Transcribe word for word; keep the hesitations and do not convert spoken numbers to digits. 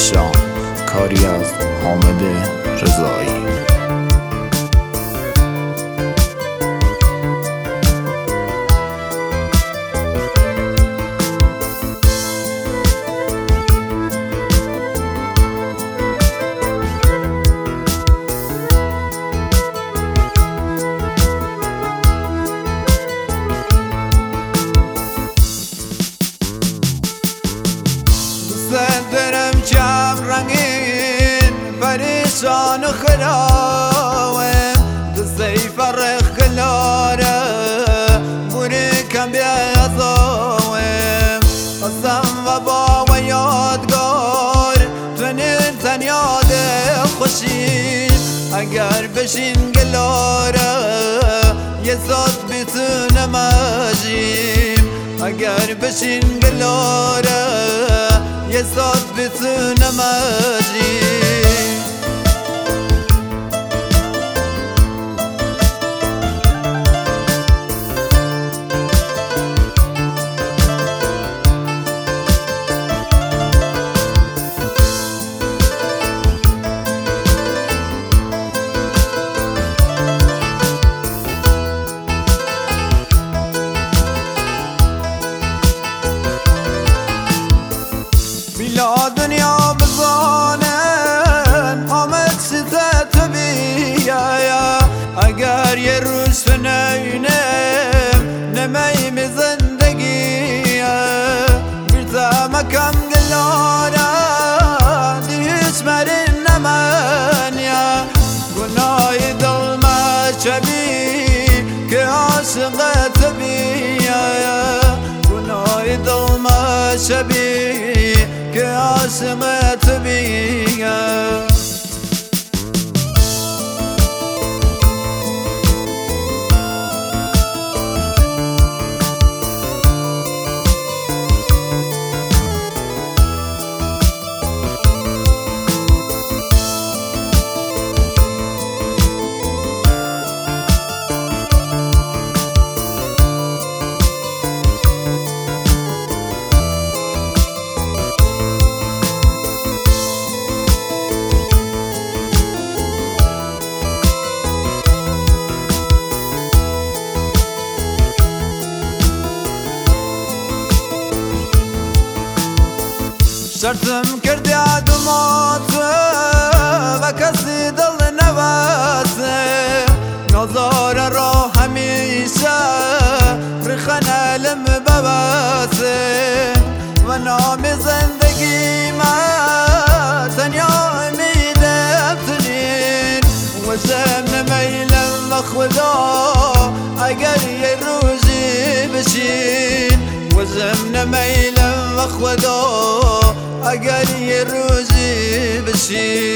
جان، کاری از حامد رضایی. درم کم رنگین پریشان و خراوه دستی فرق کلاره بوری کم بیازاوه اصلا و با و یادگار تنین تن یاد خوشین اگر بشین گلاره یه ساعت بتونه مجیم اگر بشین گلاره یه ساعت بتونه مجیم بلا دنیا بزانن آمد ستت بیایا اگر یه روز نینم نمیم زندگی بیرتم کم گلارا دیش مرین نمانیا گناه دل ما شبی که عاشقت بیایا گناه دل ما شبی که عاصمت بیگم شرطم کردی عدمات و کسی دل نواسه نظار را همیشه رخن علم بباسه و نام زندگی ما تنیا امیدم تنین و زمن میلم و خدا اگر یه روزی بشین و زمن میلم و خدا اگر یه روزی بشی